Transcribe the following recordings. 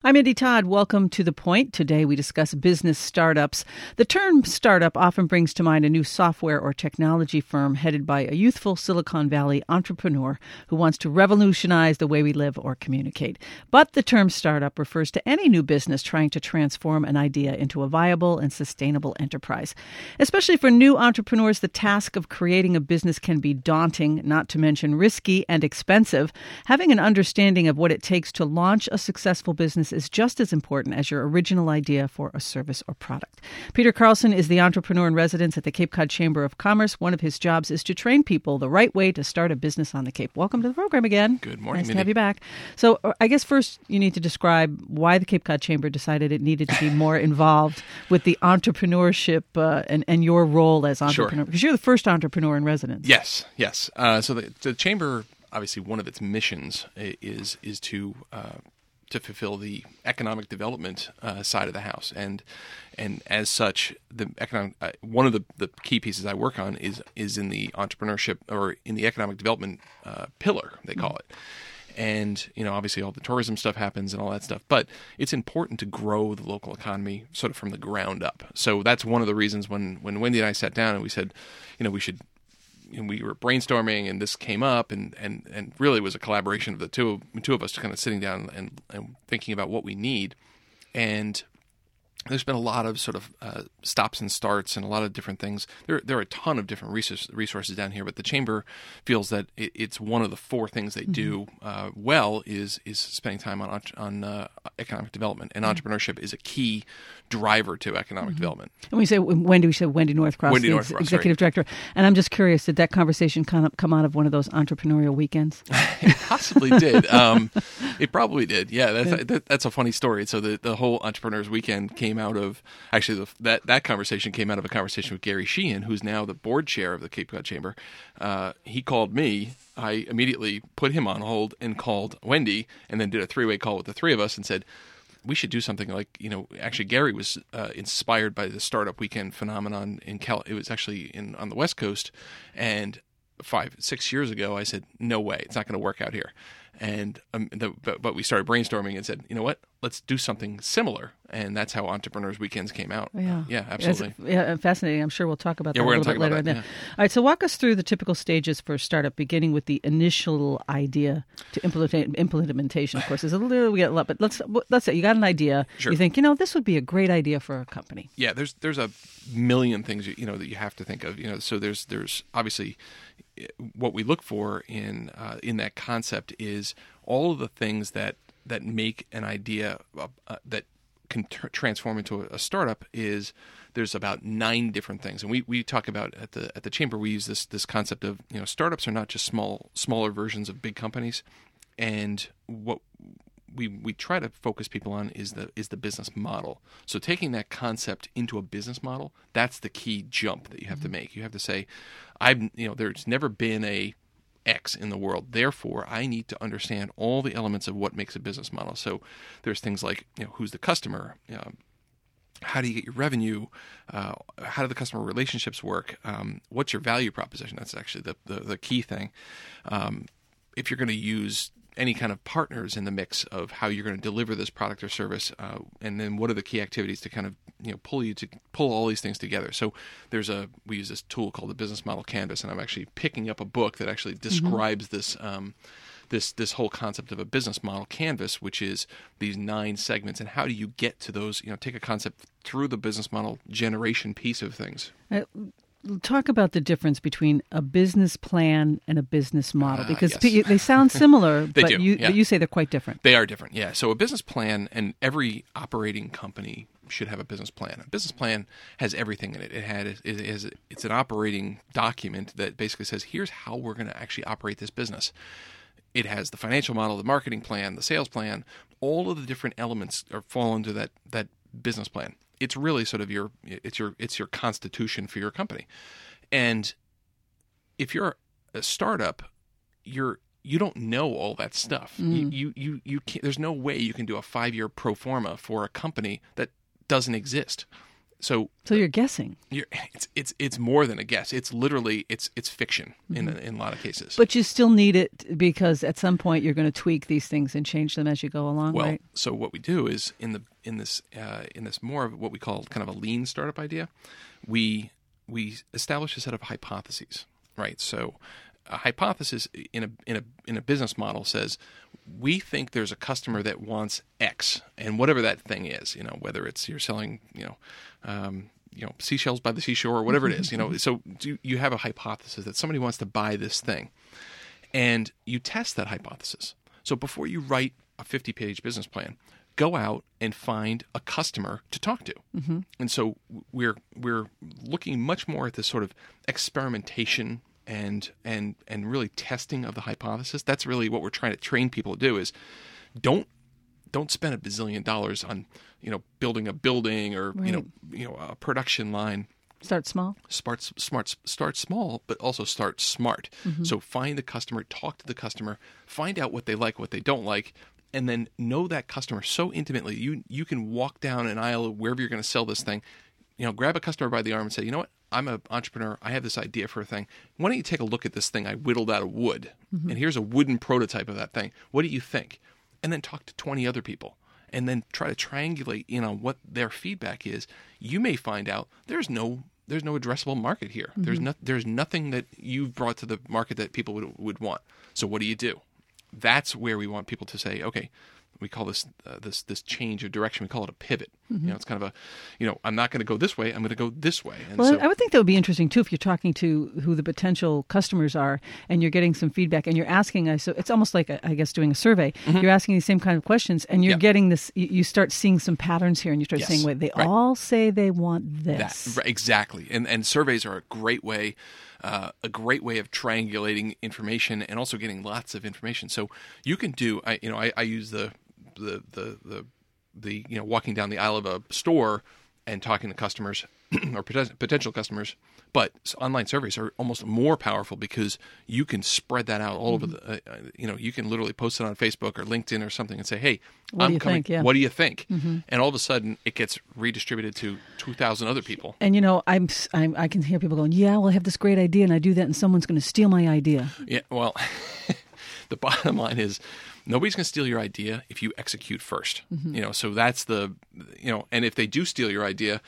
I'm Indy Todd. Welcome to The Point. Today we discuss business startups. The term startup often brings to mind a new software or technology firm headed by a youthful Silicon Valley entrepreneur who wants to revolutionize the way we live or communicate. But the term startup refers to any new business trying to transform an idea into a viable and sustainable enterprise. Especially for new entrepreneurs, the task of creating a business can be daunting, not to mention risky and expensive. Having an understanding of what it takes to launch a successful business is just as important as your original idea for a service or product. Peter Carlson is the entrepreneur in residence at the Cape Cod Chamber of Commerce. One of his jobs is to train people the right way to start a business on the Cape. Welcome to the program again. Good morning, Nice Mindy. to have you back. So I guess first you need to describe why the Cape Cod Chamber decided it needed to be more involved with the entrepreneurship and your role as entrepreneur. Sure. Because you're the first entrepreneur in residence. Yes. So the chamber, obviously, one of its missions is to fulfill the economic development side of the house, and as such, the economic one of the key pieces I work on is in the entrepreneurship or in the economic development pillar, they call it. And, obviously all the tourism stuff happens and all that stuff, but it's important to grow the local economy sort of from the ground up. So that's one of the reasons when Wendy and I sat down and we said, we should, we were brainstorming and this came up and really it was a collaboration of the two of us kind of sitting down and thinking about what we need. And there's been a lot of sort of stops and starts and a lot of different things. There are a ton of different resources down here, but the chamber feels that it's one of the four things they do well is spending time on economic development, and entrepreneurship is a key driver to economic development. And we said Wendy Northcross, executive director. And I'm just curious, did that conversation come out of one of those entrepreneurial weekends? It possibly did. It probably did. Yeah, that's a funny story. So the whole Entrepreneurs Weekend came out of, actually that conversation came out of a conversation with Gary Sheehan, who's now the board chair of the Cape Cod Chamber. He called me. I immediately put him on hold and called Wendy, and then did a three-way call with the three of us and said, we should do something like, actually Gary was inspired by the Startup Weekend phenomenon it was actually on the West Coast, and 5-6 years ago I said, no way, it's not going to work out here. And but we started brainstorming and said, you know what, let's do something similar, and that's how Entrepreneurs Weekends came out. Yeah, absolutely. Fascinating. I'm sure we'll talk about that a we're little bit later. Yeah. All right, so walk us through the typical stages for a startup, beginning with the initial idea to implementation. Of course, there's a little we get a lot, but let's say you got an idea. Sure. You think, this would be a great idea for a company. Yeah, there's a million things that you have to think of. So there's obviously what we look for in that concept is all of the things that make an idea that can transform into a startup. There's about 9 different things, and we talk about at the chamber. We use this concept of startups are not just smaller versions of big companies, and what we try to focus people on is the business model. So taking that concept into a business model, that's the key jump that you have to make. You have to say, there's never been a X in the world, therefore I need to understand all the elements of what makes a business model. So there's things like, who's the customer, how do you get your revenue, how do the customer relationships work, what's your value proposition? That's actually the key thing. If you're going to use any kind of partners in the mix of how you're going to deliver this product or service, and then what are the key activities to kind of pull all these things together. So we use this tool called the Business Model Canvas, and I'm actually picking up a book that actually describes this this whole concept of a business model canvas, which is these 9 segments, and how do you get to those? Take a concept through the business model generation piece of things. Talk about the difference between a business plan and a business model, because yes. they sound similar, but do, you say they're quite different. They are different, yeah. So a business plan, and every operating company should have a business plan. A business plan has everything in it. It's an operating document that basically says, here's how we're going to actually operate this business. It has the financial model, the marketing plan, the sales plan. All of the different elements fall into that business plan. It's really sort of your constitution for your company. And if you're a startup, you don't know all that stuff. You can't, there's no way you can do a 5-year pro forma for a company that doesn't exist. So you're guessing. It's more than a guess. It's literally it's fiction in a lot of cases. But you still need it because at some point you're going to tweak these things and change them as you go along, well, right? so what we do is in this more of what we call kind of a lean startup idea, we establish a set of hypotheses, right? So a hypothesis in a business model says we think there's a customer that wants X, and whatever that thing is, whether it's you're selling, seashells by the seashore or whatever it is, So you have a hypothesis that somebody wants to buy this thing, and you test that hypothesis. So before you write a 50-page business plan, go out and find a customer to talk to. Mm-hmm. And so we're looking much more at this sort of experimentation and really testing of the hypothesis. That's really what we're trying to train people to do is don't spend $1 bazillion on, building a building or, right. A production line. Start small. Start small, but also start smart. Mm-hmm. So find the customer, talk to the customer, find out what they like, what they don't like, and then know that customer so intimately. You can walk down an aisle wherever you're going to sell this thing, grab a customer by the arm and say, you know what? I'm an entrepreneur. I have this idea for a thing. Why don't you take a look at this thing I whittled out of wood? Mm-hmm. And here's a wooden prototype of that thing. What do you think? And then talk to 20 other people. And then try to triangulate in on what their feedback is. You may find out there's no addressable market here. Mm-hmm. There's nothing that you've brought to the market that people would want. So what do you do? That's where we want people to say, okay, we call this change of direction. We call it a pivot. Mm-hmm. It's kind of I'm not going to go this way. I'm going to go this way. And I would think that would be interesting too if you're talking to who the potential customers are and you're getting some feedback and you're asking. So it's almost like I guess doing a survey. Mm-hmm. You're asking these same kind of questions and you're getting this. You start seeing some patterns here and you start saying, wait, they all say they want this. Exactly. And surveys are a great way. A great way of triangulating information and also getting lots of information. So you can do. I use the walking down the aisle of a store and talking to customers or potential customers. But online surveys are almost more powerful because you can spread that out all over the. You can literally post it on Facebook or LinkedIn or something and say, "Hey, I'm coming. What do you think?" Mm-hmm. And all of a sudden, it gets redistributed to 2,000 other people. And I can hear people going, "Yeah, well, I have this great idea, and I do that, and someone's going to steal my idea." Yeah, well, the bottom line is. Nobody's going to steal your idea if you execute first. Mm-hmm. So that's and if they do steal your idea,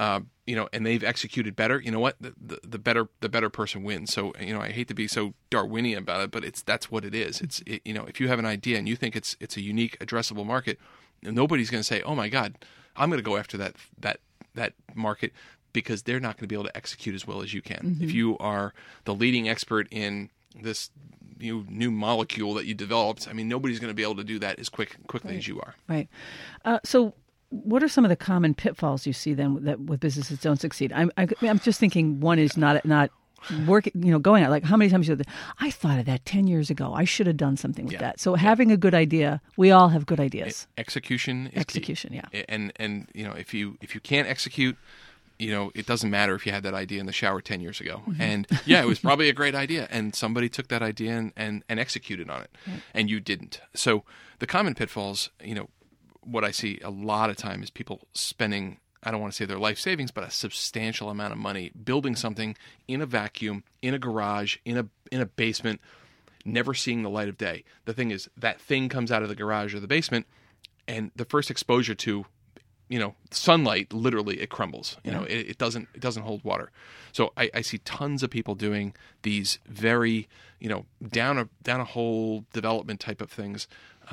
and they've executed better, you know what? The better person wins. So, I hate to be so Darwinian about it, but that's what it is. If you have an idea and you think it's a unique addressable market, nobody's going to say, "Oh my God, I'm going to go after that market," because they're not going to be able to execute as well as you can. Mm-hmm. If you are the leading expert in this new molecule that you developed, nobody's going to be able to do that as quickly as you are. Right. So what are some of the common pitfalls you see then that with businesses don't succeed? I'm just thinking one is not working, going out. Like how many times you said, I thought of that 10 years ago. I should have done something with that. So having a good idea, we all have good ideas. Execution is key. Yeah. And if you can't execute, it doesn't matter if you had that idea in the shower 10 years ago. Mm-hmm. And it was probably a great idea. And somebody took that idea and executed on it. Right. And you didn't. So the common pitfalls, what I see a lot of time is people spending, I don't want to say their life savings, but a substantial amount of money building something in a vacuum, in a garage, in a basement, never seeing the light of day. The thing is, that thing comes out of the garage or the basement, and the first exposure to sunlight, literally, it crumbles. It doesn't hold water. So I see tons of people doing these very, down a hole development type of things.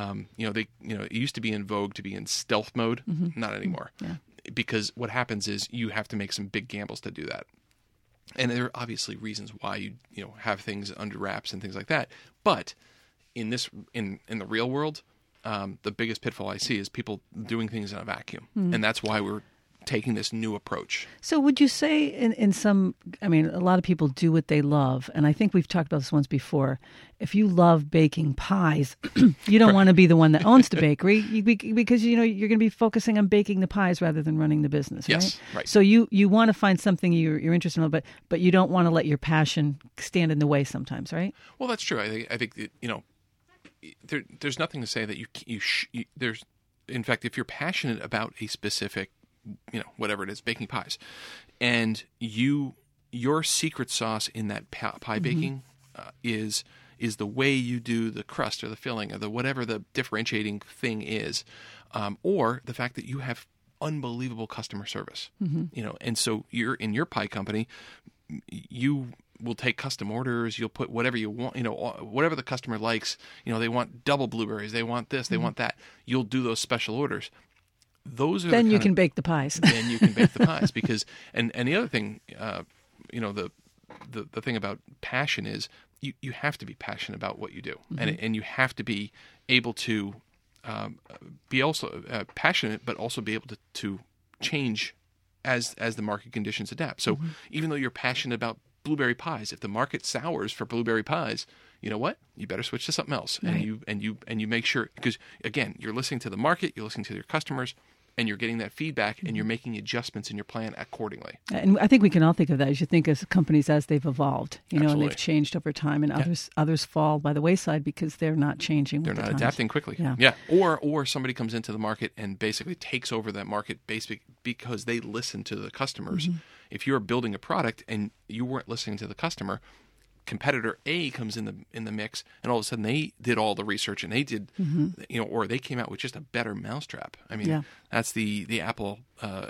It used to be in vogue to be in stealth mode, mm-hmm. not anymore. Yeah. Because what happens is you have to make some big gambles to do that. And there are obviously reasons why you have things under wraps and things like that. But in the real world, the biggest pitfall I see is people doing things in a vacuum. Mm. And that's why we're taking this new approach. So would you say in some, a lot of people do what they love. And I think we've talked about this once before. If you love baking pies, you don't want to be the one that owns the bakery because, you're going to be focusing on baking the pies rather than running the business, right? Yes, right. So you want to find something you're interested in, but you don't want to let your passion stand in the way sometimes, right? Well, that's true. I think that, there's nothing to say that there's, in fact, if you're passionate about a specific whatever it is, baking pies, and your secret sauce in that pie baking is the way you do the crust or the filling or the whatever the differentiating thing is, or the fact that you have unbelievable customer service. And so you're in your pie company, you will take custom orders. You'll put whatever you want, whatever the customer likes. They want double blueberries. They want this. They want that. You'll do those special orders. Those are then you can bake the pies. Then you can bake the pies because and the other thing, the thing about passion is you have to be passionate about what you do, and you have to be able to be also passionate, but also be able to change as the market conditions adapt. So even though you're passionate about blueberry pies, if the market sours for blueberry pies, you know what? You better switch to something else. Right. And you make sure, because again, you're listening to the market, you're listening to your customers, and you're getting that feedback, and you're making adjustments in your plan accordingly. And I think we can all think of that as you think as companies as they've evolved, Absolutely. And they've changed over time, and others fall by the wayside because they're not changing. They're not adapting quickly. Yeah. Or somebody comes into the market and basically takes over that market because they listen to the customers. If you're building a product and you weren't listening to the customer, competitor A comes in the mix, and all of a sudden they did all the research and they did, or they came out with just a better mousetrap. I mean, that's the Apple.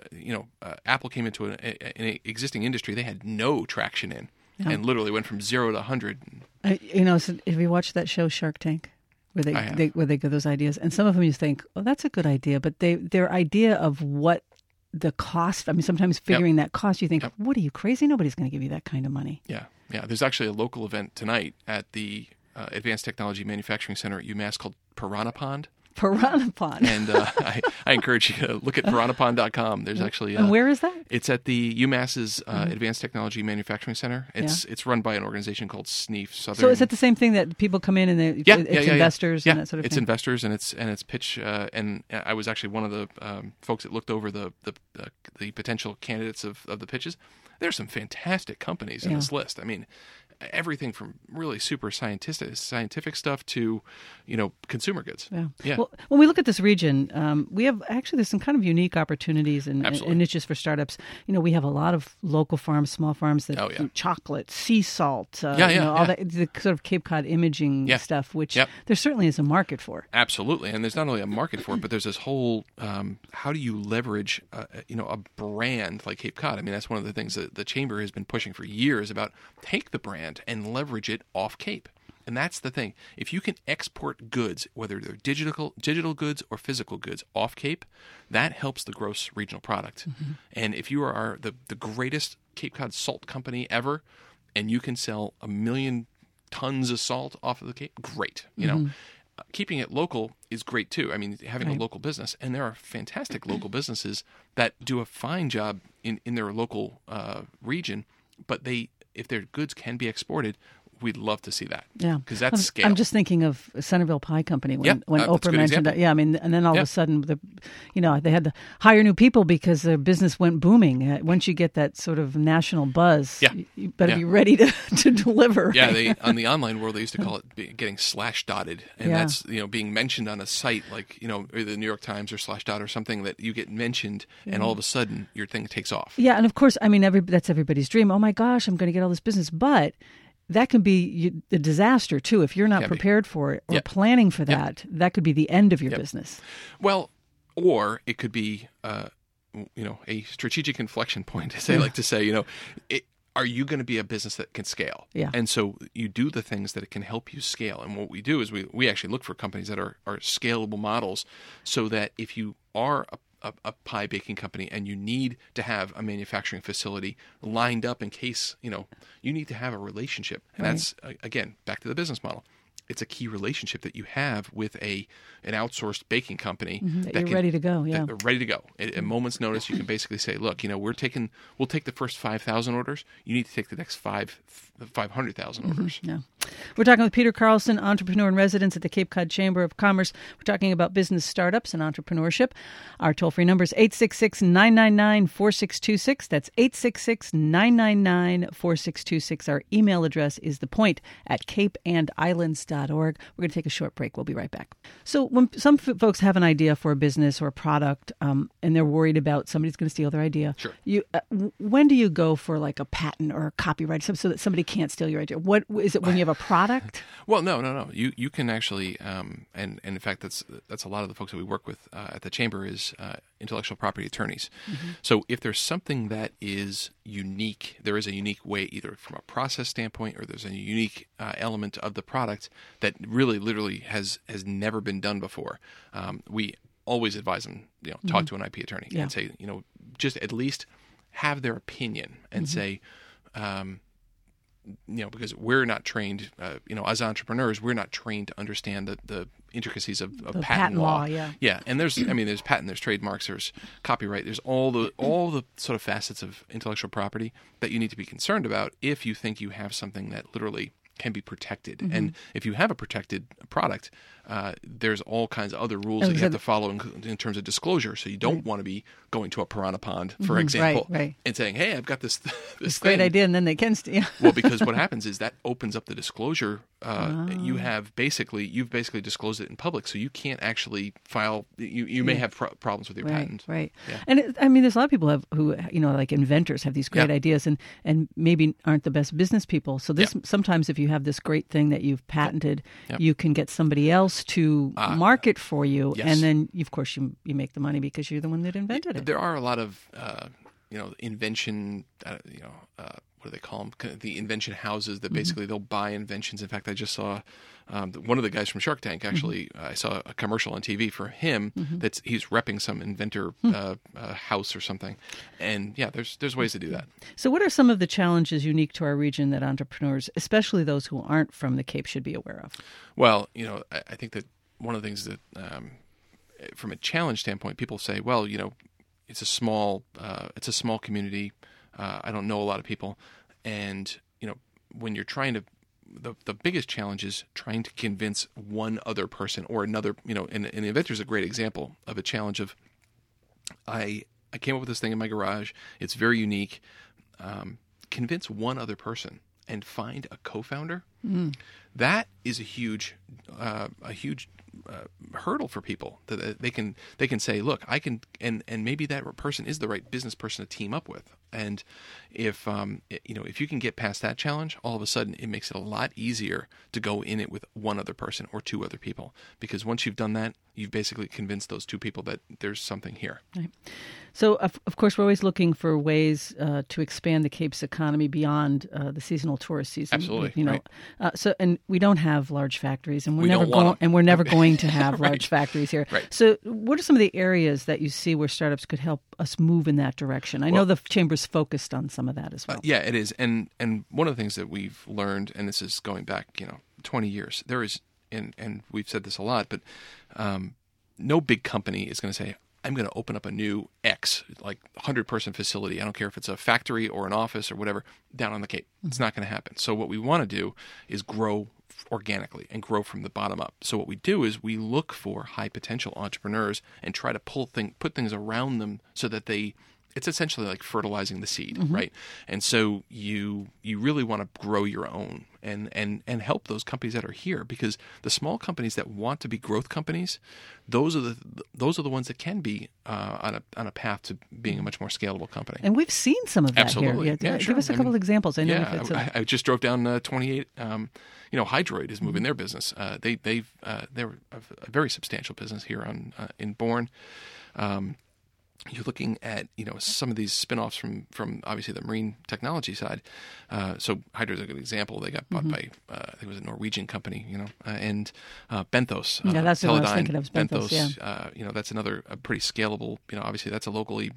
Apple came into an existing industry they had no traction in, and literally went from 0 to 100. So have you watched that show Shark Tank? Where they give those ideas, and some of them you think, oh, that's a good idea, but their idea of what the cost. I mean, sometimes figuring that cost, you think, what are you, crazy? Nobody's going to give you that kind of money. Yeah. There's actually a local event tonight at the Advanced Technology Manufacturing Center at UMass called Piranha Pond. Piranha Pond. And I encourage you to look at piranhapond.com. There's actually... and where is that? It's at the UMass's Advanced Technology Manufacturing Center. It's run by an organization called SNEEF. So is it the same thing that people come in and it's investors and that sort of thing? It's investors and it's pitch. And I was actually one of the folks that looked over the potential candidates of the pitches. There's some fantastic companies in this list. I mean, everything from really super scientific stuff to, consumer goods. Yeah. Well, when we look at this region, we have there's some kind of unique opportunities and niches for startups. We have a lot of local farms, small farms that do chocolate, sea salt, all that, the sort of Cape Cod imaging stuff, which there certainly is a market for. Absolutely. And there's not only a market for it, but there's this whole, how do you leverage, a brand like Cape Cod? I mean, that's one of the things that the Chamber has been pushing for years about take the brand and leverage it off Cape. And that's the thing. If you can export goods, whether they're digital goods or physical goods off Cape, that helps the gross regional product. And if you are the greatest Cape Cod salt company ever, and you can sell 1 million tons of salt off of the Cape, great. Keeping it local is great too. I mean, having a local business, and there are fantastic local businesses that do a fine job in their local region, but if their goods can be exported, we'd love to see that. Yeah. Because that's scale. I'm just thinking of Centerville Pie Company when Oprah mentioned that. Yeah, I mean, and then all of a sudden, they had to hire new people because their business went booming. Once you get that sort of national buzz, you better be ready to deliver. Yeah, on the online world, they used to call it getting slash dotted. And that's, being mentioned on a site like, or the New York Times or slash dot or something that you get mentioned and all of a sudden your thing takes off. Yeah, and of course, I mean, that's everybody's dream. Oh my gosh, I'm going to get all this business. But that can be a disaster, too. If you're not prepared for it or planning for that, that could be the end of your business. Well, or it could be, a strategic inflection point, as they like to say. Are you going to be a business that can scale? Yeah. And so you do the things that it can help you scale. And what we do is we actually look for companies that are scalable models so that if you are a pie baking company and you need to have a manufacturing facility lined up in case, you need to have a relationship. And that's, again, back to the business model. It's a key relationship that you have with an outsourced baking company. That you're ready to go, They're ready to go. At a moment's notice, you can basically say, look, we'll take the first 5,000 orders. You need to take the next 500,000 orders. Yeah. We're talking with Peter Carlson, entrepreneur in residence at the Cape Cod Chamber of Commerce. We're talking about business startups and entrepreneurship. Our toll-free number is 866-999-4626. That's 866-999-4626. Our email address is thepoint@capeandislands.org. We're going to take a short break. We'll be right back. So when some folks have an idea for a business or a product and they're worried about somebody's going to steal their idea, Sure. When do you go for like a patent or a copyright so that somebody can't steal your idea? What is it when you have a product? Well, no. You can actually, and in fact, that's a lot of the folks that we work with at the Chamber is intellectual property attorneys. Mm-hmm. So if there's something that is unique, there is a unique way, either from a process standpoint or there's a unique element of the product that really, literally has never been done before. We always advise them, talk to an IP attorney and say, just at least have their opinion and say, because we're not trained, as entrepreneurs, we're not trained to understand the intricacies of patent law. Yeah. And there's patent, there's trademarks, there's copyright, there's all the sort of facets of intellectual property that you need to be concerned about if you think you have something that literally can be protected. Mm-hmm. And if you have a protected product, there's all kinds of other rules that you have to follow in terms of disclosure. So you don't want to be going to a piranha pond, for example, and saying, "Hey, I've got this great idea," and then they can steal. Well, because what happens is that opens up the disclosure. You've basically disclosed it in public, so you can't actually file. You may have problems with your patent. Right. Yeah. And there's a lot of people who like inventors have these great ideas and maybe aren't the best business people. So sometimes if you have this great thing that you've patented, you can get somebody else to market for you, and then of course you make the money because you're the one that invented it. There are a lot of invention. What do they call them? The invention houses that basically they'll buy inventions. In fact, I just saw one of the guys from Shark Tank. Actually, I saw a commercial on TV for him. He's repping some inventor house or something. And there's ways to do that. So, what are some of the challenges unique to our region that entrepreneurs, especially those who aren't from the Cape, should be aware of? Well, I think that one of the things that, from a challenge standpoint, people say, well, it's a small community. I don't know a lot of people, and when you're trying to, the biggest challenge is trying to convince one other person or another. And the inventor is a great example of a challenge of, I came up with this thing in my garage. It's very unique. Convince one other person and find a co-founder. That is a huge hurdle for people that they can say, look, I can, and maybe that person is the right business person to team up with. And if you can get past that challenge, all of a sudden it makes it a lot easier to go in it with one other person or two other people, because once you've done that, you've basically convinced those two people that there's something here. Right. So, of course, we're always looking for ways to expand the Cape's economy beyond the seasonal tourist season. Absolutely. Right. And we don't have large factories, and we're never going to have large factories here. Right. So, what are some of the areas that you see where startups could help us move in that direction? I know the Chamber's focused on some of that as well. Yeah, it is. And one of the things that we've learned, and this is going back 20 years, there is, and we've said this a lot, but no big company is going to say, I'm going to open up a new 100-person facility. I don't care if it's a factory or an office or whatever down on the Cape. It's not going to happen. So what we want to do is grow organically and grow from the bottom up. So what we do is we look for high potential entrepreneurs and try to put things around them so that it's essentially like fertilizing the seed, right? And so you really want to grow your own and help those companies that are here, because the small companies that want to be growth companies, those are the ones that can be on a path to being a much more scalable company. And we've seen some of that Absolutely. here. Yeah, sure. Give us a couple of examples. I know I just drove down 28. Hydroid is moving their business. They're a very substantial business here in Bourne. You're looking at some of these spin-offs from obviously the marine technology side. So Hydra is a good example. They got bought by I think it was a Norwegian company, and Benthos. That's what I was thinking of. Benthos. That's another pretty scalable. Obviously that's a locally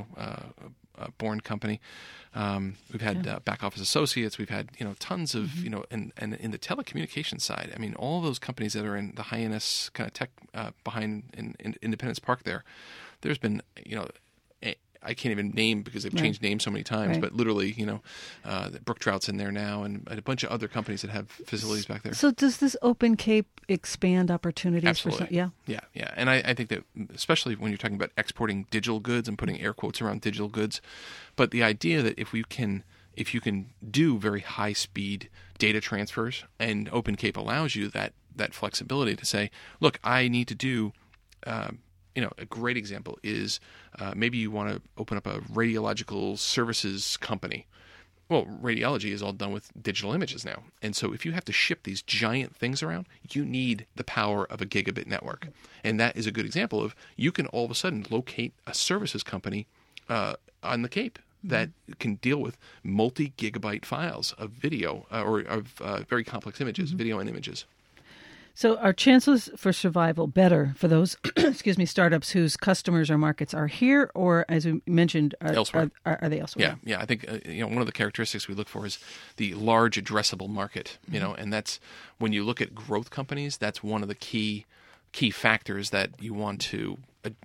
born company. We've had Back Office Associates. We've had tons of and in the telecommunications side. I mean, all those companies that are in the Hyannis kind of tech behind in Independence Park there. There's been I can't even name because they've changed names so many times. Right. But literally, Brook Trout's in there now, and a bunch of other companies that have facilities back there. So does this Open Cape expand opportunities? Absolutely. Yeah. And I think that especially when you're talking about exporting digital goods and putting air quotes around digital goods, but the idea that if you can do very high speed data transfers, and Open Cape allows you that flexibility to say, look, I need to do, a great example is maybe you want to open up a radiological services company. Well, radiology is all done with digital images now. And so if you have to ship these giant things around, you need the power of a gigabit network. And that is a good example of you can all of a sudden locate a services company on the Cape that can deal with multi-gigabyte files of video or of very complex images, video and images. So are chances for survival better for those, startups whose customers or markets are here, or as we mentioned, elsewhere? Are they elsewhere? Yeah. I think one of the characteristics we look for is the large addressable market. And that's when you look at growth companies. That's one of the key factors that you want to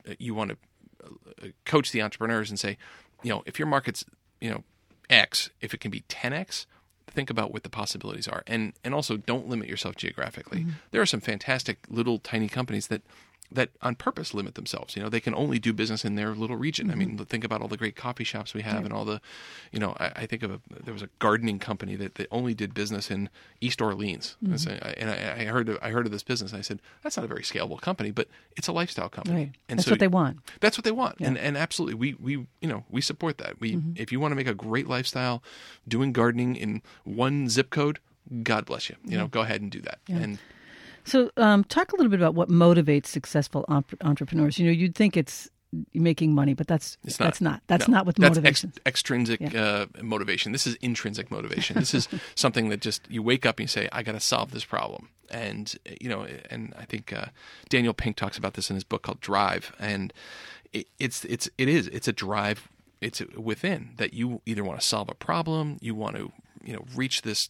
coach the entrepreneurs and say, if your market's X, if it can be 10X. Think about what the possibilities are, and also don't limit yourself geographically. There are some fantastic little tiny companies that on purpose limit themselves. They can only do business in their little region. I mean, think about all the great coffee shops we have, and all the, I think there was a gardening company that only did business in East Orleans, and I heard of this business. And I said, that's not a very scalable company, but it's a lifestyle company, right. And that's what they want. That's what they want, yeah. and absolutely, we support that. If you want to make a great lifestyle, doing gardening in one zip code, God bless you. Go ahead and do that. Yeah. And so talk a little bit about what motivates successful entrepreneurs. You'd think it's making money, but that's not. That's not what motivation. That's extrinsic motivation. This is intrinsic motivation. This is something that just you wake up and you say, I got to solve this problem. And, and I think Daniel Pink talks about this in his book called Drive. And it's a drive. It's within that you either want to solve a problem, you want to reach this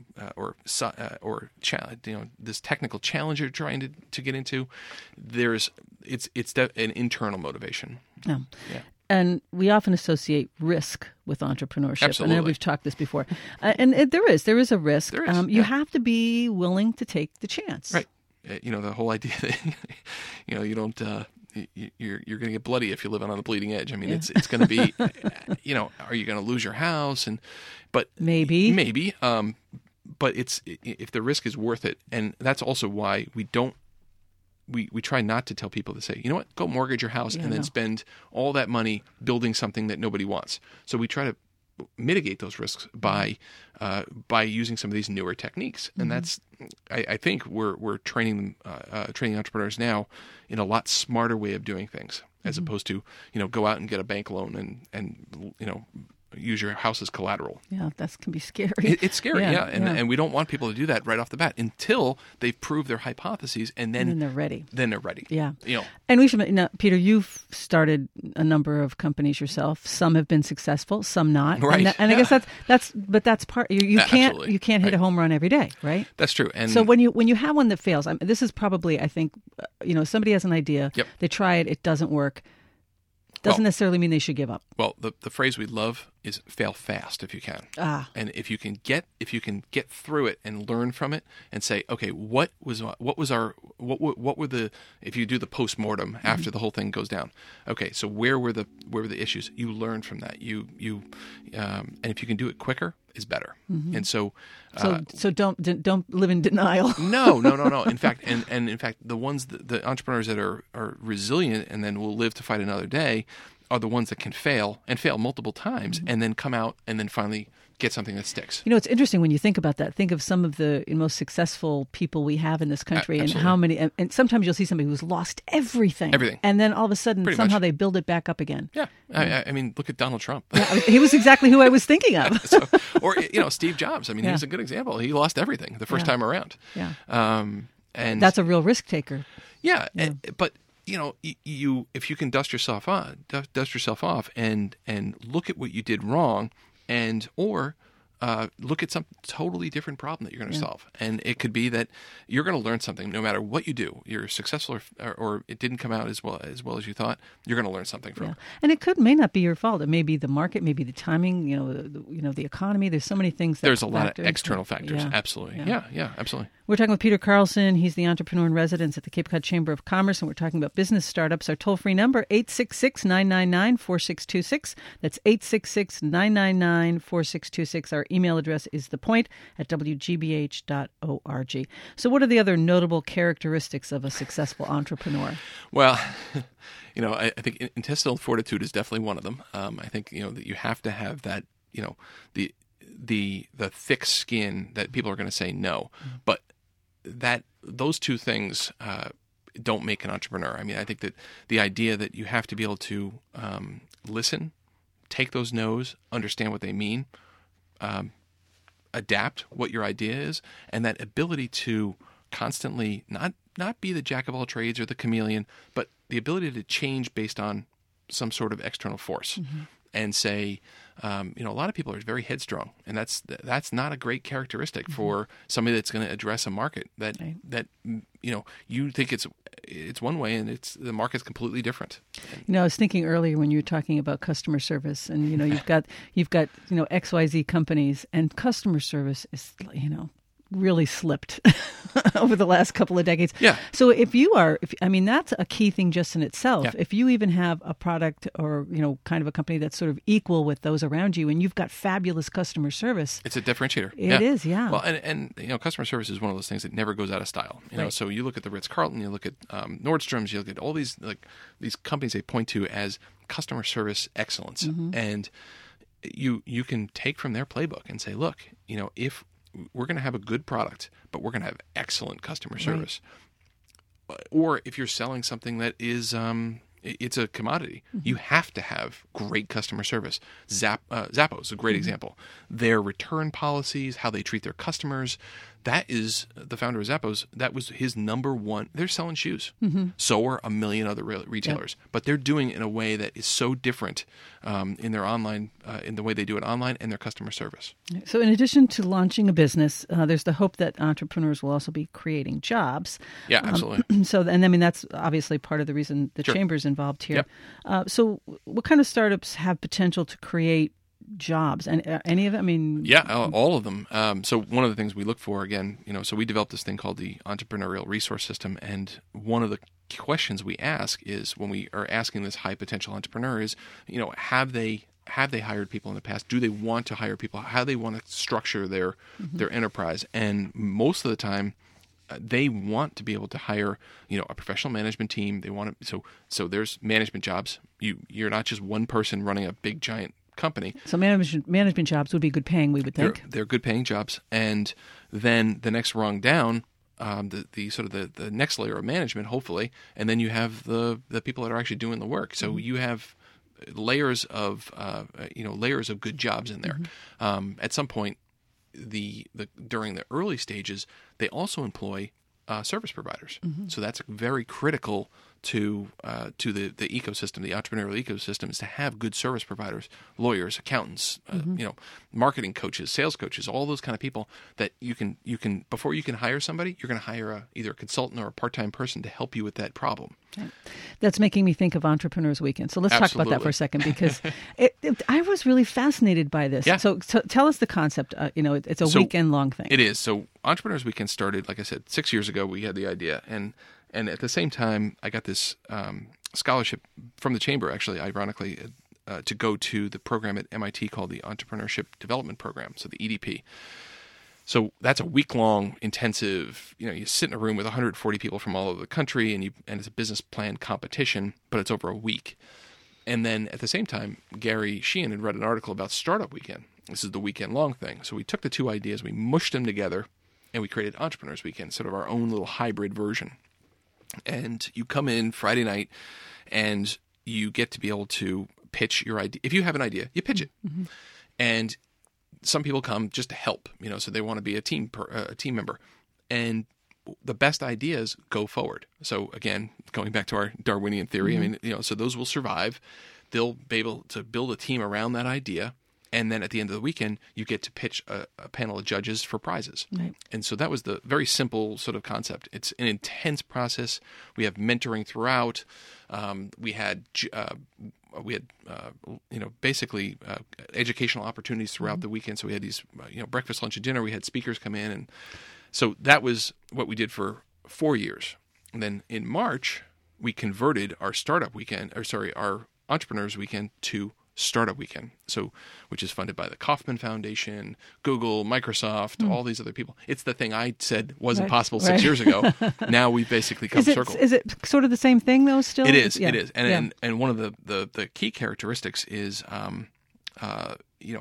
this technical challenge you're trying to get into. It's an internal motivation. Yeah. Yeah. And we often associate risk with entrepreneurship. Absolutely. And I know we've talked this before. And there is a risk. There is. You have to be willing to take the chance. Right. The whole idea that you don't. You're going to get bloody if you live on the bleeding edge. I mean, it's going to be, are you going to lose your house? But maybe. But if the risk is worth it, and that's also why we try not to tell people to say, you know what, go mortgage your house and then spend all that money building something that nobody wants. So we try to mitigate those risks by using some of these newer techniques, and that's I think we're training entrepreneurs now in a lot smarter way of doing things, as opposed to go out and get a bank loan and use your house as collateral. Yeah, that can be scary. It's scary, and we don't want people to do that right off the bat until they've proved their hypotheses, and then they're ready. Yeah, And we should Peter, you've started a number of companies yourself. Some have been successful, some not. Right. And I guess that's part. You can't Absolutely. hit a home run every day, right? That's true. And so when you have one that fails, this is probably, I think, somebody has an idea, they try it, it doesn't work. Doesn't necessarily mean they should give up. Well, the phrase we love is fail fast if you can. And if you can get through it and learn from it and say, okay, what were the, if you do the postmortem after the whole thing goes down, okay, so where were the issues? You learn from that. And if you can do it quicker, is better. And so don't live in denial. No. In fact, the ones the entrepreneurs that are resilient and then will live to fight another day are the ones that can fail multiple times and then come out and then finally get something that sticks. It's interesting when you think about that. Think of some of the most successful people we have in this country, and how many. And sometimes you'll see somebody who's lost everything, and then all of a sudden somehow they build it back up again. Yeah, I mean, look at Donald Trump. Yeah, he was exactly who I was thinking of. Or Steve Jobs. I mean, he's a good example. He lost everything the first time around. Yeah, and that's a real risk taker. Yeah. But if you can dust yourself off and look at what you did wrong, or look at some totally different problem that you're going to solve. And it could be that you're going to learn something no matter what you do. You're successful or it didn't come out as well as you thought. You're going to learn something from it. And it may not be your fault. It may be the market, maybe the timing, the economy. There's so many things that there's a lot of external factors. Yeah. Absolutely. Yeah, absolutely. We're talking with Peter Carlson. He's the entrepreneur in residence at the Cape Cod Chamber of Commerce, and we're talking about business startups. Our toll-free number, 866-999-4626. That's 866-999-4626. Our email address is thepoint@wgbh.org. So what are the other notable characteristics of a successful entrepreneur? Well, I think intestinal fortitude is definitely one of them. I think, that you have to have that, the thick skin that people are going to say no. But those two things don't make an entrepreneur. I mean, I think that the idea that you have to be able to listen, take those no's, understand what they mean, adapt what your idea is, and that ability to constantly not be the jack of all trades or the chameleon, but the ability to change based on some sort of external force. And say, a lot of people are very headstrong, and that's not a great characteristic for somebody that's going to address a market that you think it's one way and the market's completely different. I was thinking earlier when you were talking about customer service, and you've got XYZ companies, and customer service is really slipped over the last couple of decades. Yeah. So that's a key thing just in itself. Yeah. If you even have a product or, kind of a company that's sort of equal with those around you, and you've got fabulous customer service. It's a differentiator. It is, yeah. Well, and customer service is one of those things that never goes out of style. So you look at the Ritz-Carlton, you look at Nordstrom's, you look at all these companies they point to as customer service excellence. And you can take from their playbook and say, look, if we're going to have a good product, but we're going to have excellent customer service. Right. Or if you're selling something that is, it's a commodity, you have to have great customer service. Zappos is a great example. Their return policies, how they treat their customers, that is the founder of Zappos. That was his number one. They're selling shoes. So are a million other retailers, but they're doing it in a way that is so different in their online, in the way they do it online and their customer service. So in addition to launching a business, there's the hope that entrepreneurs will also be creating jobs. Yeah, absolutely. That's obviously part of the reason the Chamber's involved here. Yep. So what kind of startups have potential to create jobs, and any of them? I mean, all of them. So one of the things we look for, again, so we developed this thing called the Entrepreneurial Resource System, and one of the questions we ask is, when we are asking this high potential entrepreneur, is, have they hired people in the past? Do they want to hire people? How do they want to structure their enterprise? And most of the time, they want to be able to hire, a professional management team. They want to, so there's management jobs. You're not just one person running a big giant company. So management jobs would be good paying, we would think. They're good paying jobs. And then the next rung down, the next layer of management, hopefully, and then you have the people that are actually doing the work. So you have layers of good jobs in there. At some point, during the early stages, they also employ service providers. So that's very critical to the ecosystem, the entrepreneurial ecosystem, is to have good service providers, lawyers, accountants, marketing coaches, sales coaches, all those kind of people that you can before you can hire somebody, you're going to hire either a consultant or a part-time person to help you with that problem. Okay. That's making me think of Entrepreneurs Weekend. So let's talk about that for a second, because I was really fascinated by this. Yeah. So tell us the concept. It's a weekend-long thing. It is. So Entrepreneurs Weekend started, like I said, 6 years ago. We had the idea, and at the same time, I got this scholarship from the Chamber, actually, ironically, to go to the program at MIT called the Entrepreneurship Development Program, so the EDP. So that's a week-long intensive, you sit in a room with 140 people from all over the country, and it's a business plan competition, but it's over a week. And then at the same time, Gary Sheehan had read an article about Startup Weekend. This is the weekend-long thing. So we took the two ideas, we mushed them together, and we created Entrepreneurs Weekend, sort of our own little hybrid version. And you come in Friday night, and you get to be able to pitch your idea. If you have an idea, you pitch it. And some people come just to help, so they want to be a team member. And the best ideas go forward. So again, going back to our Darwinian theory, so those will survive. They'll be able to build a team around that idea. And then at the end of the weekend, you get to pitch a panel of judges for prizes. Right. And so that was the very simple sort of concept. It's an intense process. We have mentoring throughout. We had basically educational opportunities throughout the weekend. So we had these, breakfast, lunch, and dinner. We had speakers come in. And so that was what we did for 4 years. And then in March, we converted our our Entrepreneurs Weekend to Startup Weekend, which is funded by the Kauffman Foundation, Google, Microsoft, all these other people. It's the thing I said wasn't possible 6 years ago. Now we've basically come circle. Is it sort of the same thing though? Still, it is. Yeah. It is, and one of the key characteristics is how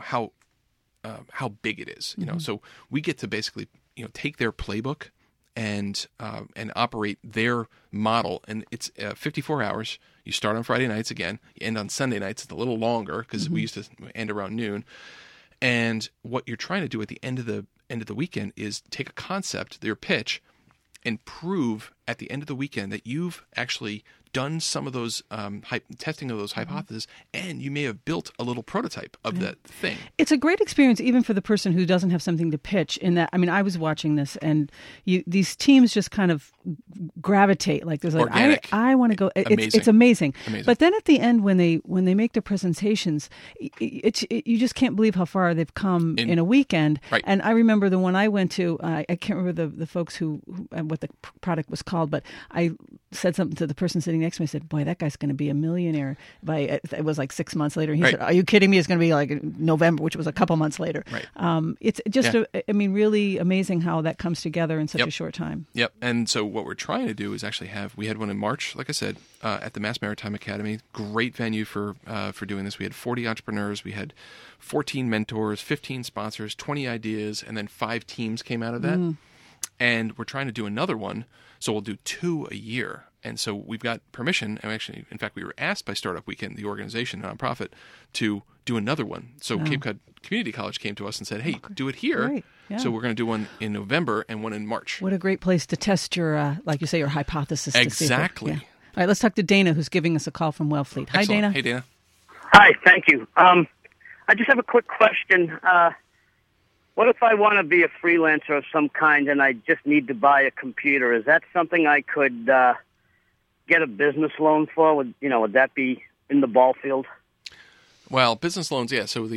big it is. So we get to basically take their playbook and operate their model, and it's 54 hours. You start on Friday nights again. You end on Sunday nights. It's a little longer because we used to end around noon. And what you're trying to do at the end of the weekend is take a concept, their pitch, and prove at the end of the weekend that you've actually done some of those testing of those hypotheses, and you may have built a little prototype of that thing. It's a great experience even for the person who doesn't have something to pitch. In that, I mean, I was watching this, and these teams just kind of gravitate. Like there's like, organic. I want to go. It's amazing. But then at the end, when they make their presentations, you just can't believe how far they've come in a weekend. Right. And I remember the one I went to. I can't remember the folks who what the product was called, but I said something to the person sitting next to me. I said, "Boy, that guy's going to be a millionaire." It was like 6 months later. He said, "Are you kidding me? It's going to be like November," which was a couple months later. Right. It's just, really amazing how that comes together in such a short time. Yep. And so what we're trying to do is actually we had one in March, like I said, at the Mass Maritime Academy. Great venue for doing this. We had 40 entrepreneurs. We had 14 mentors, 15 sponsors, 20 ideas, and then 5 teams came out of that. And we're trying to do another one. So we'll do 2 a year. And so we've got permission. And actually, in fact, we were asked by Startup Weekend, the organization, the nonprofit, to do another one. So Cape Cod Community College came to us and said, "Hey, do it here." Great. Yeah. So we're going to do one in November and one in March. What a great place to test your, like you say, your hypothesis. Exactly. All right, let's talk to Dana, who's giving us a call from Wellfleet. Hi, Excellent. Dana. Hey, Dana. Hi, thank you. I just have a quick question. What if I want to be a freelancer of some kind and I just need to buy a computer? Is that something I could get a business loan for? Would that be in the ball field? Well, business loans, yeah. So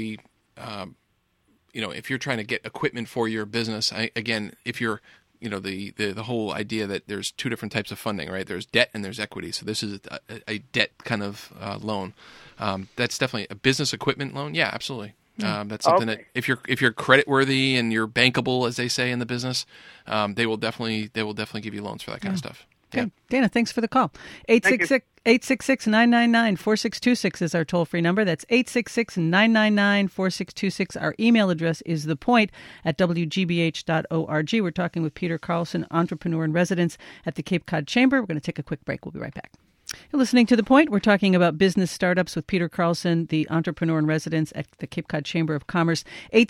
if you're trying to get equipment for your business, if you're, the whole idea that there's 2 different types of funding, right? There's debt and there's equity. So this is a debt kind of loan. That's definitely a business equipment loan. Yeah, absolutely. That's something that if you're credit worthy and you're bankable, as they say in the business, they will definitely give you loans for that kind of stuff. Okay. Yeah. Dana, thanks for the call. 866-999-4626 is our toll-free number. That's 866-999-4626. Our email address is thepoint@wgbh.org. We're talking with Peter Carlson, entrepreneur in residence at the Cape Cod Chamber. We're going to take a quick break. We'll be right back. You're listening to The Point. We're talking about business startups with Peter Carlson, the entrepreneur in residence at the Cape Cod Chamber of Commerce.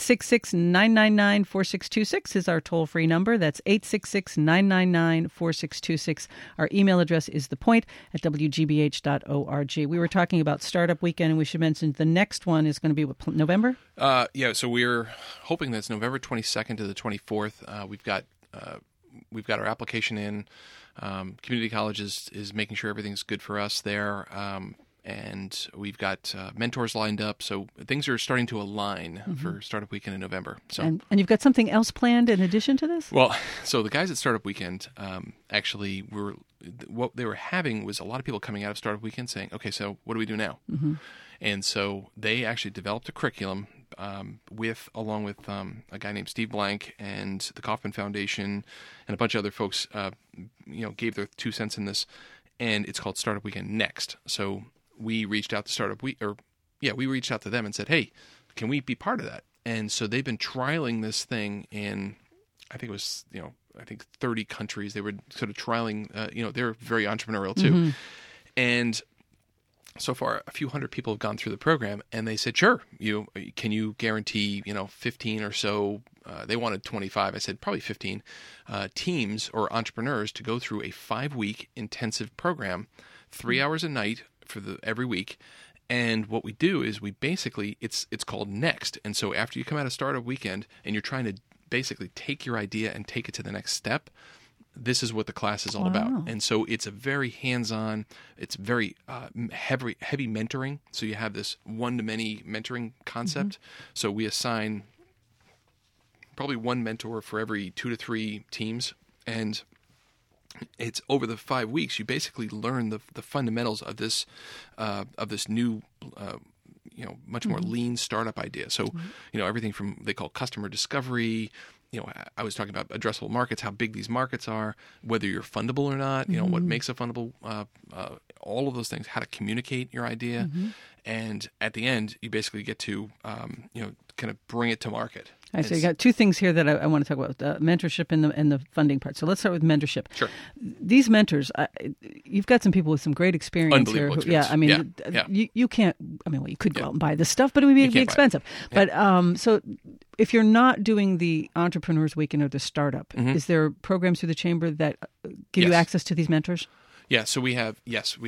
866-999-4626 is our toll-free number. That's 866-999-4626. Our email address is thepoint@wgbh.org. We were talking about Startup Weekend, and we should mention the next one is going to be November? So we're hoping that's November 22nd to the 24th. We've got our application in. Community College is making sure everything's good for us there, and we've got mentors lined up. So things are starting to align for Startup Weekend in November. So and you've got something else planned in addition to this? Well, so the guys at Startup Weekend actually what they were having was a lot of people coming out of Startup Weekend saying, "Okay, so what do we do now?" And so they actually developed a curriculum along with a guy named Steve Blank and the Kauffman Foundation and a bunch of other folks, gave their 2 cents in this, and it's called Startup Weekend Next. So we reached out to we reached out to them and said, "Hey, can we be part of that?" And so they've been trialing this thing in, I think it was, 30 countries. They were sort of trialing, they're very entrepreneurial too. And so far, a few hundred people have gone through the program, and they said, "Sure, can you guarantee 15 or so?" They wanted 25. I said probably 15 teams or entrepreneurs to go through a 5-week intensive program, 3 hours a night every week, And what we do is we basically, it's called Next. And so after you come out of Startup Weekend and you're trying to basically take your idea and take it to the next step, this is what the class is all about. And so it's a very hands-on, it's very heavy mentoring. So you have this one-to-many mentoring concept. So we assign probably one mentor for every 2 to 3 teams. And it's over the 5 weeks, you basically learn the fundamentals of this new much more lean startup idea. So, everything from they call customer discovery. I was talking about addressable markets, how big these markets are, whether you're fundable or not, what makes a fundable, all of those things, how to communicate your idea. And at the end, you basically get to, kind of bring it to market. All right, so you got 2 things here that I want to talk about, mentorship and the funding part. So let's start with mentorship. Sure. These mentors, you've got some people with some great experience here. Experience. Yeah, I mean, you can't, you could go out and buy this stuff, but it would be expensive. But so if you're not doing the Entrepreneurs Weekend or the startup, is there programs through the Chamber that give you access to these mentors? Yeah, so we have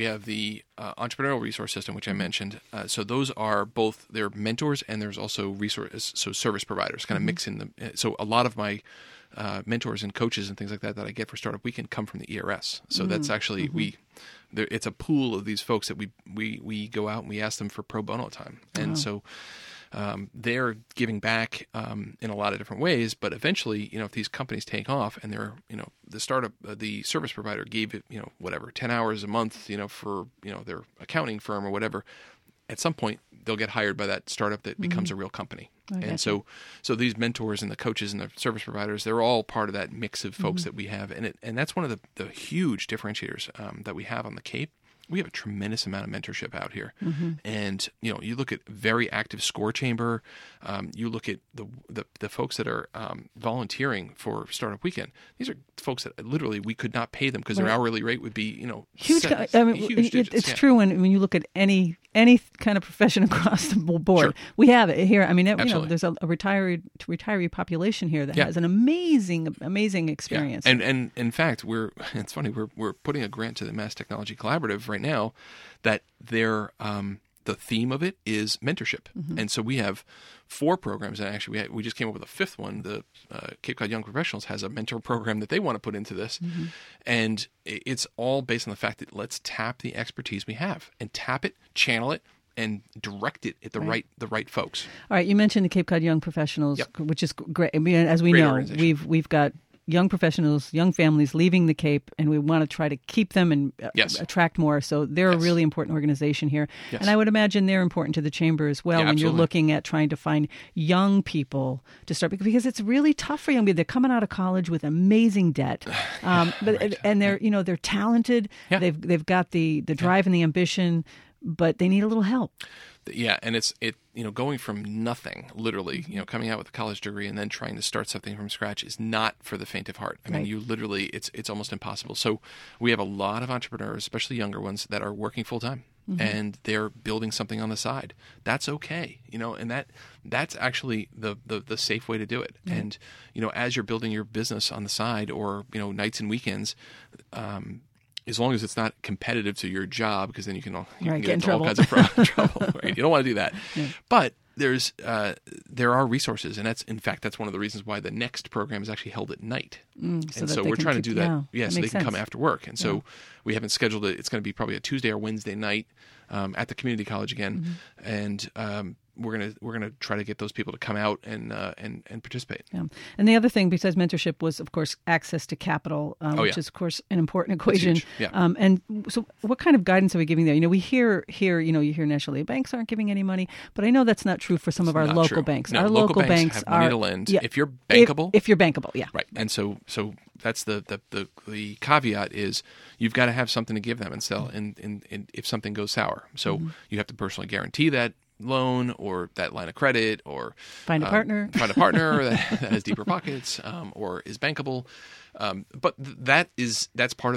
the entrepreneurial resource system, which I mentioned. So those are both, they're mentors and there's also service providers, kind of mix in them. So a lot of my mentors and coaches and things like that I get for Startup Weekend come from the ERS. So that's actually it's a pool of these folks that we go out and we ask them for pro bono time, and so. They're giving back in a lot of different ways, but eventually, if these companies take off and they're, the startup, the service provider gave it, 10 hours a month, for, their accounting firm or whatever, at some point they'll get hired by that startup that becomes a real company. And so these mentors and the coaches and the service providers, they're all part of that mix of folks that we have. And that's one of the huge differentiators that we have on the Cape. We have a tremendous amount of mentorship out here. And, you look at very active Score Chamber, you look at the folks that are volunteering for Startup Weekend. These are folks that literally we could not pay them because their hourly rate would be, huge. Huge digits. It's true when you look at any kind of profession across the board. Sure. We have it here. I mean, there's a retiree population here that has an amazing experience. Yeah. And in fact, it's funny, we're putting a grant to the Mass Technology Collaborative right now that the theme of it is mentorship. And so we have 4 programs, and actually we just came up with a 5th one. The Cape Cod Young Professionals has a mentor program that they want to put into this. And it's all based on the fact that let's tap the expertise we have and tap it, channel it, and direct it at the right folks. All right, you mentioned the Cape Cod Young Professionals, which is great. I mean, as we know, we've got young professionals, young families leaving the Cape, and we want to try to keep them and attract more. So they're a really important organization here. And I would imagine they're important to the Chamber as well when you're looking at trying to find young people to start, because it's really tough for young people. They're coming out of college with amazing debt, and they're talented. They've got the drive and the ambition, but they need a little help. Yeah, and it's going from nothing, literally, coming out with a college degree and then trying to start something from scratch is not for the faint of heart. I mean, you literally, it's almost impossible. So we have a lot of entrepreneurs, especially younger ones, that are working full time and they're building something on the side. That's okay, and that's actually the safe way to do it. And as you're building your business on the side, or nights and weekends. As long as it's not competitive to your job, because then you can get into all kinds of trouble. Right? You don't want to do that. But there are resources, and that's one of the reasons why the Next program is actually held at night. So we're trying to do that. So they can come after work. And so we haven't scheduled it. It's going to be probably a Tuesday or Wednesday night at the community college again, and we're gonna try to get those people to come out and participate. Yeah. And the other thing besides mentorship was, of course, access to capital, which is, of course, an important equation. And so, what kind of guidance are we giving there? We hear here, you hear nationally banks aren't giving any money, but I know that's not true for some of our local banks. No, our local banks have money to lend if you're bankable. If you're bankable, right. And so that's the caveat is you've got to have something to give them and sell, and if something goes sour, so you have to personally guarantee that loan or that line of credit, or find a partner that has deeper pockets, or is bankable. But that's part of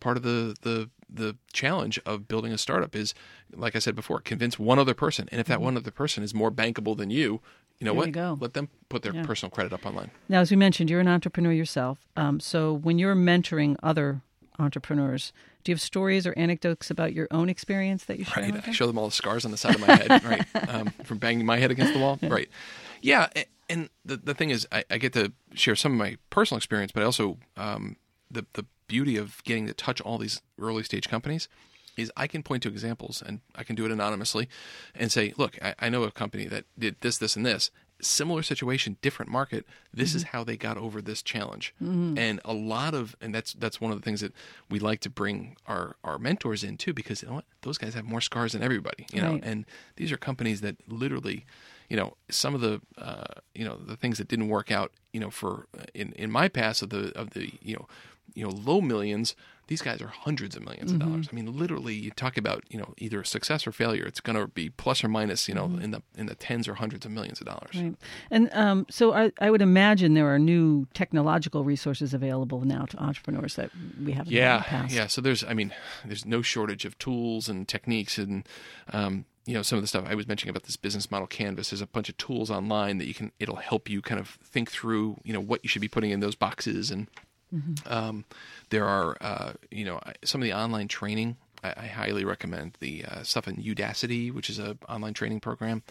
the challenge of building a startup is, like I said before, convince one other person, and if that one other person is more bankable than you, let them put their personal credit up online. Now, as we mentioned, you're an entrepreneur yourself. So when you're mentoring other entrepreneurs. Do you have stories or anecdotes about your own experience that you share? Right. I show them all the scars on the side of my head, right, from banging my head against the wall. Yeah. Right. Yeah. And the thing is, I get to share some of my personal experience, but also the beauty of getting to touch all these early stage companies is I can point to examples, and I can do it anonymously and say, look, I know a company that did this, this, and this. Similar situation, different market. This is how they got over this challenge. And a lot of, and that's one of the things that we like to bring our mentors in too, because you know what? Those guys have more scars than everybody, you know, and these are companies that literally, you know, some of the, the things that didn't work out, you know, for in my past of the low millions, these guys are hundreds of millions of dollars. I mean, literally, you talk about, you know, either success or failure. It's going to be plus or minus, you know, in the tens or hundreds of millions of dollars. Right. And so I would imagine there are new technological resources available now to entrepreneurs that we haven't had in the past. Yeah. So there's no shortage of tools and techniques and, you know, some of the stuff I was mentioning about this business model canvas. There's a bunch of tools online that it'll help you kind of think through, you know, what you should be putting in those boxes. And there are, some of the online training. I highly recommend the stuff in Udacity, which is an online training program,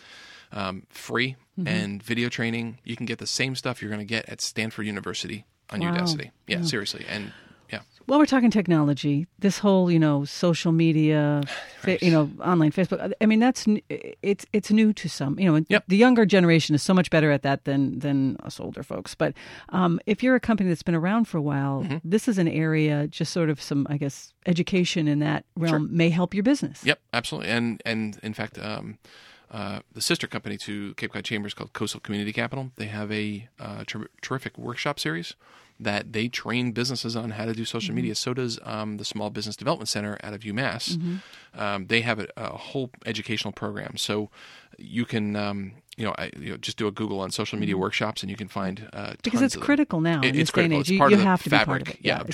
free and video training. You can get the same stuff you're going to get at Stanford University on Udacity. Yeah, seriously. And yeah. Well, we're talking technology. This whole, you know, social media, online Facebook. I mean, it's new to some. You know, the younger generation is so much better at that than us older folks. But if you're a company that's been around for a while, this is an area, just sort of some, I guess, education in that realm may help your business. Yep, absolutely. And in fact, the sister company to Cape Cod Chambers called Coastal Community Capital, they have a terrific workshop series that they train businesses on how to do social media. So does the Small Business Development Center out of UMass. They have a whole educational program. So you can just do a Google on social media workshops, and you can find because it's critical now. It's critical. It's part of the have to fabric. Be part of it. Yeah,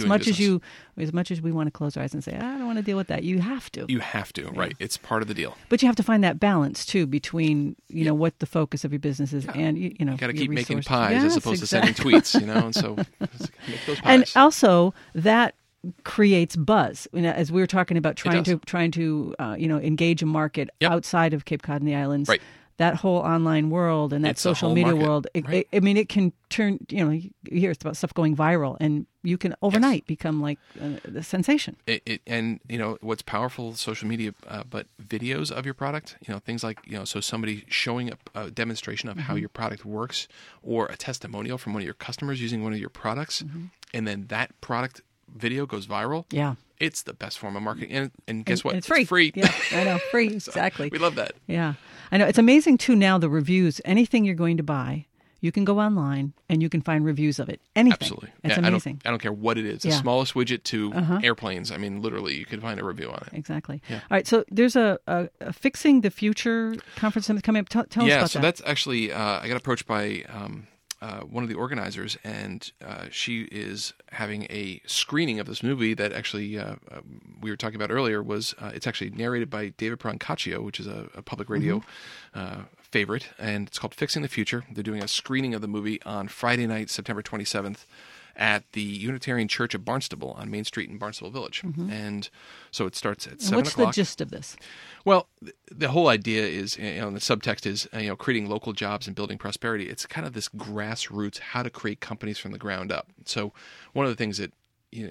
as much as we want to close our eyes and say, I don't want to deal with that. You have to. You have to. Right. It's part of the deal. But you have to find that balance too between know what the focus of your business is and you got to keep making pies as opposed to sending tweets. You know, and so make those pies. And also that creates buzz. You know, as we were talking about trying to engage a market outside of Cape Cod and the islands. Right. That whole online world and that social media world, it can turn, you hear it's about stuff going viral, and you can overnight become like the sensation. And what's powerful, social media, but videos of your product, things like, so somebody showing a demonstration of how your product works, or a testimonial from one of your customers using one of your products, and then that product video goes viral. Yeah. It's the best form of marketing. And guess what? It's free. It's free. Yeah, I know. Free. Exactly. We love that. Yeah. I know. It's amazing, too, now, the reviews. Anything you're going to buy, you can go online and you can find reviews of it. Anything. Absolutely. It's amazing. I don't care what it is. The smallest widget to airplanes. I mean, literally, you can find a review on it. Exactly. Yeah. All right. So there's a Fixing the Future conference coming up. Tell us about that. Yeah. So that's actually, I got approached by one of the organizers, and she is having a screening of this movie that actually we were talking about earlier. It's actually narrated by David Brancaccio, which is a public radio favorite, and it's called Fixing the Future. They're doing a screening of the movie on Friday night, September 27th, at the Unitarian Church of Barnstable on Main Street in Barnstable Village. And so it starts at 7 o'clock. What's the gist of this? Well, the whole idea is, the subtext is, creating local jobs and building prosperity. It's kind of this grassroots, how to create companies from the ground up. So one of the things that,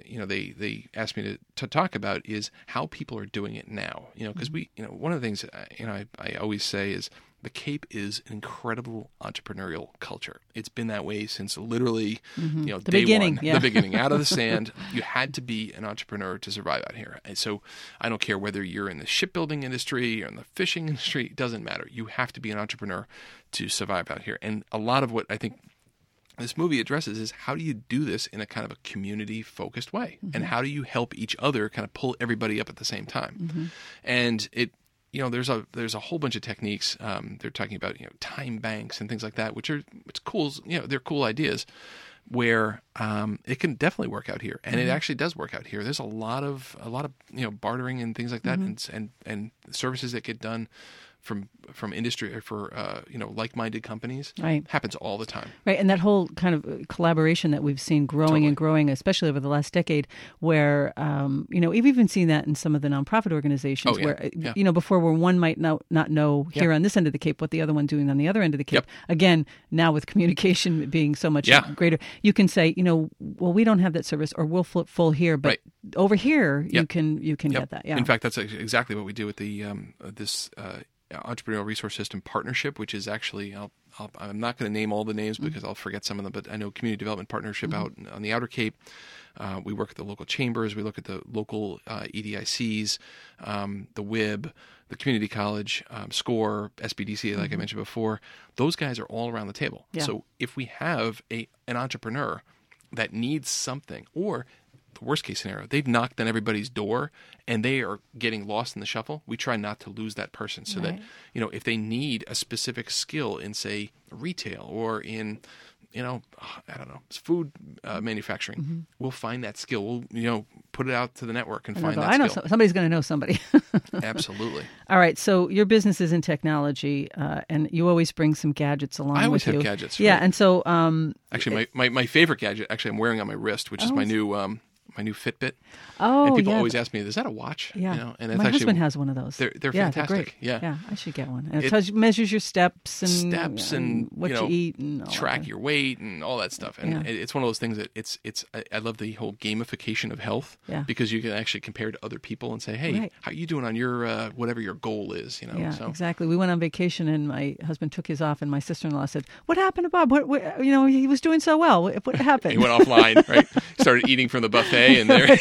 they asked me to talk about is how people are doing it now. Because one of the things, I always say is, the Cape is an incredible entrepreneurial culture. It's been that way since literally, day beginning, one, the beginning. Out of the sand, you had to be an entrepreneur to survive out here. And so I don't care whether you're in the shipbuilding industry or in the fishing industry, it doesn't matter. You have to be an entrepreneur to survive out here. And a lot of what I think this movie addresses is, how do you do this in a kind of a community-focused way? And how do you help each other kind of pull everybody up at the same time? And there's a whole bunch of techniques. They're talking about time banks and things like that, it's cool. They're cool ideas where it can definitely work out here, and it actually does work out here. There's a lot of bartering and things like that, and services that get done from industry or for like-minded companies. Right. Happens all the time. Right, and that whole kind of collaboration that we've seen growing and growing, especially over the last decade, where we've even seen that in some of the nonprofit organizations, where before where one might not know here on this end of the Cape what the other one's doing on the other end of the Cape. Again, now with communication being so much greater, you can say, well, we don't have that service, or we'll flip full here, but over here you can get that. Yeah. In fact, that's exactly what we do with the this Entrepreneurial Resource System Partnership, which is actually, I'm not going to name all the names because I'll forget some of them, but I know Community Development Partnership out on the Outer Cape. We work at the local chambers. We look at the local EDICs, the WIB, the Community College, SCORE, SBDC, like I mentioned before. Those guys are all around the table. Yeah. So if we have an entrepreneur that needs something, or the worst case scenario, they've knocked on everybody's door and they are getting lost in the shuffle, we try not to lose that person, so that if they need a specific skill in, say, retail or in I don't know, food manufacturing, we'll find that skill. We'll put it out to the network and find that skill. I know somebody's going to know somebody. Absolutely. All right, so your business is in technology, and you always bring some gadgets along with you. I always have gadgets. Yeah, right. And so actually, my favorite gadget, actually, I'm wearing on my wrist, which is my new Fitbit. Oh, and people always ask me, "Is that a watch?" Yeah, and it's my husband has one of those. They're fantastic. They're great. Yeah, I should get one. And it measures your steps and what you eat and all track your weight and all that stuff. And it's one of those things that I love the whole gamification of health, because you can actually compare to other people and say, "Hey, how are you doing on your whatever your goal is?" Yeah, exactly. We went on vacation and my husband took his off, and my sister-in-law said, "What happened to Bob? What he was doing so well. What happened?" He went offline, right? Started eating from the buffet, and there.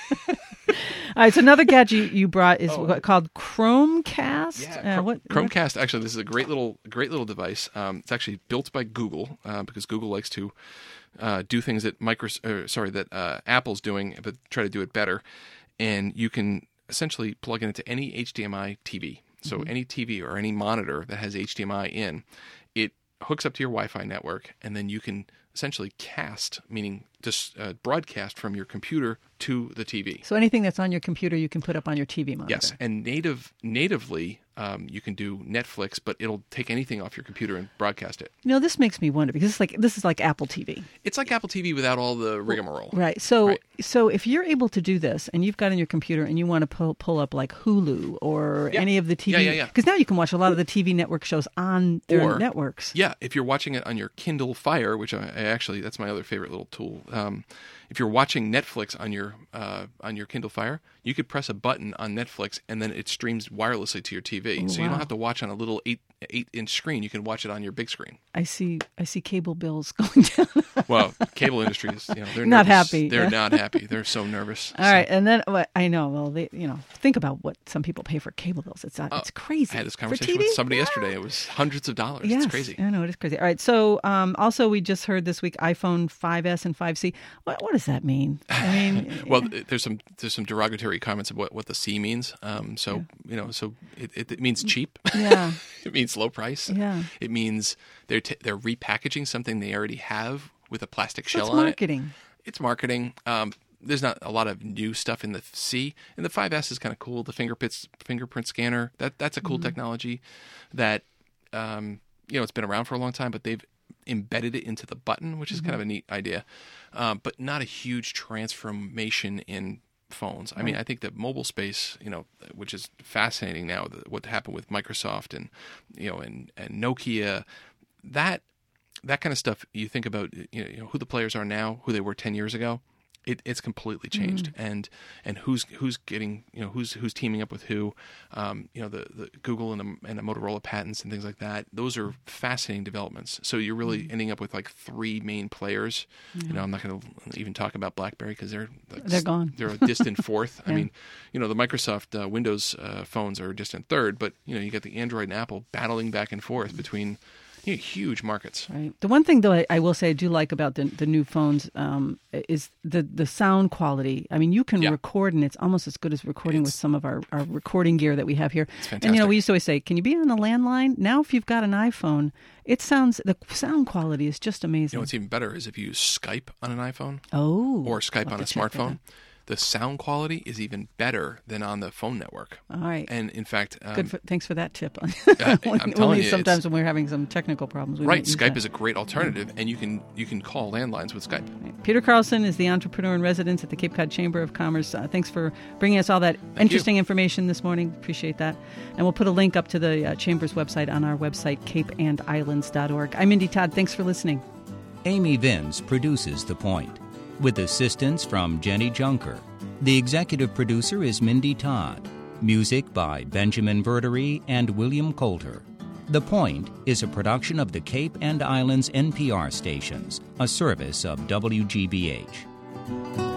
All right, so another gadget you brought is called Chromecast. Yeah, Chromecast. Actually, this is a great little device. It's actually built by Google because Google likes to do things that Apple's doing, but try to do it better. And you can essentially plug it into any HDMI TV. So any TV or any monitor that has HDMI in, it hooks up to your Wi-Fi network, and then you can essentially cast, meaning just broadcast from your computer to the TV. So anything that's on your computer, you can put up on your TV monitor. Yes, and natively, you can do Netflix, but it'll take anything off your computer and broadcast it. This makes me wonder, because this is like Apple TV. It's like Apple TV without all the rigmarole. Right. So if you're able to do this, and you've got on your computer, and you want to pull up like Hulu or any of the TV, because now you can watch a lot of the TV network shows on their networks. Yeah, if you're watching it on your Kindle Fire, which I actually, that's my other favorite little tool. If you're watching Netflix on your Kindle Fire, you could press a button on Netflix and then it streams wirelessly to your TV. So you don't have to watch on a little 8-inch screen. You can watch it on your big screen. I see cable bills going down. Well, cable industry is, they're not nervous. happy. They're not happy. They're so nervous. All right, and then I know. Well, they, think about what some people pay for cable bills. It's crazy. I had this conversation with somebody yesterday. It was hundreds of dollars. Yes, it's crazy. I know, it is crazy. All right, so also we just heard this week iPhone 5S and 5C. What does that mean? I mean, well, there's some derogatory comments about what the C means. So it means cheap. Yeah. It means low price. Yeah. It means they're repackaging something they already have with a plastic shell on it. It's marketing. There's not a lot of new stuff in the C, and the 5S is kind of cool. The fingerprint scanner, that's a cool technology that it's been around for a long time, but they've embedded it into the button, which is kind of a neat idea, but not a huge transformation in phones. I mean, I think the mobile space, which is fascinating now, what happened with Microsoft and Nokia, that kind of stuff. You think about who the players are now, who they were 10 years ago. It's completely changed, and who's getting who's teaming up with who, the Google and the Motorola patents and things like that. Those are fascinating developments. So you're really ending up with like three main players. I'm not going to even talk about BlackBerry because they're gone. They're a distant fourth. I mean, the Microsoft Windows phones are a distant third, but you got the Android and Apple battling back and forth between. Huge markets. Right. The one thing, though, I will say I do like about the new phones is the sound quality. I mean, you can record, and it's almost as good as recording with some of our recording gear that we have here. It's fantastic. And we used to always say, "Can you be on a landline?" Now, if you've got an iPhone, the sound quality is just amazing. What's even better is if you use Skype on an iPhone, or Skype on a smartphone. the sound quality is even better than on the phone network. All right. And in fact, Thanks for that tip. I'm telling you, sometimes when we're having some technical problems, we right. Skype is a great alternative, and you can call landlines with Skype. Right. Peter Carlson is the entrepreneur in residence at the Cape Cod Chamber of Commerce. Thanks for bringing us all that interesting information this morning. Appreciate that. And we'll put a link up to the Chamber's website on our website, capeandislands.org. I'm Mindy Todd. Thanks for listening. Amy Vince produces The Point, with assistance from Jenny Junker. The executive producer is Mindy Todd. Music by Benjamin Verdery and William Coulter. The Point is a production of the Cape and Islands NPR stations, a service of WGBH.